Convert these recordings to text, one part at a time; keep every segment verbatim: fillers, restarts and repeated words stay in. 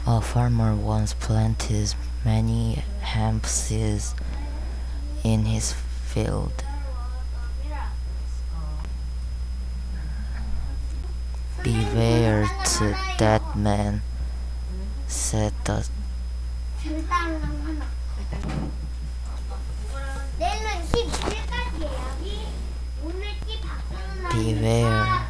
A farmer once planted many hemp seeds in his field. "Beware to that man," said the beware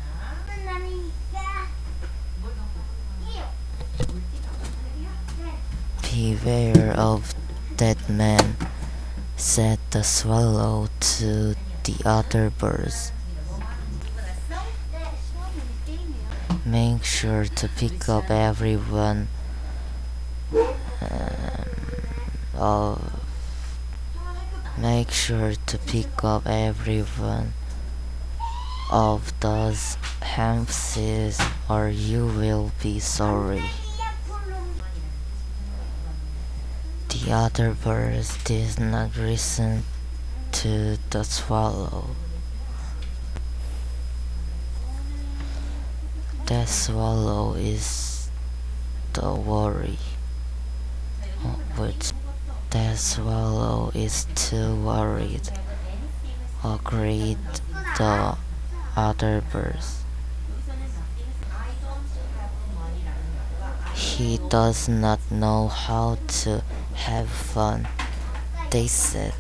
beware of that man, said the swallow to the other birds. Make sure to pick up every one um, of make sure to pick up every one of those hemp seeds, or you will be sorry. The other birds did not listen to the swallow. That swallow is the worry, which that swallow is too worried, agreed the other birds. He does not know how to have fun, they said.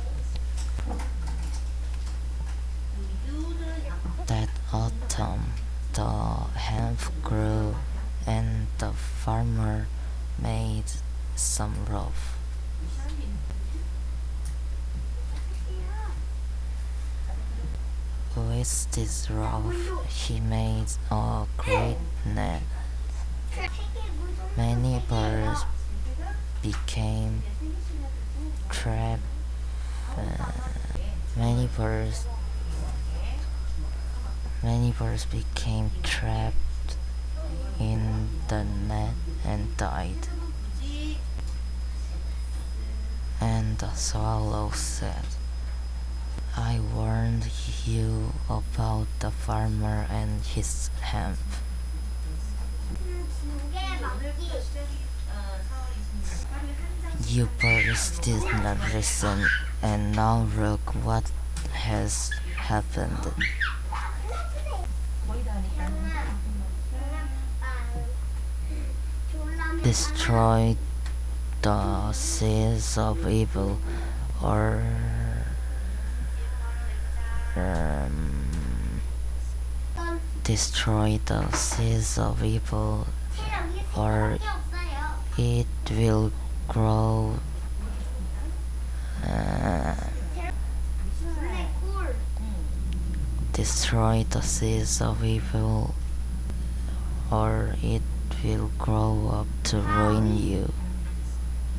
That autumn, the hemp grew, and the farmer made some rope. With this rope, he made a great net. Many birds became trapped. Uh, many birds, many birds became trapped in the net and died. And the swallow said, "I warned you about the farmer and his hemp. You birds did not listen, and now look what has happened." Destroy the seeds of evil, or um, destroy the seeds of evil, or it will grow. Uh, destroy the seeds of evil, or it will grow up to ruin you.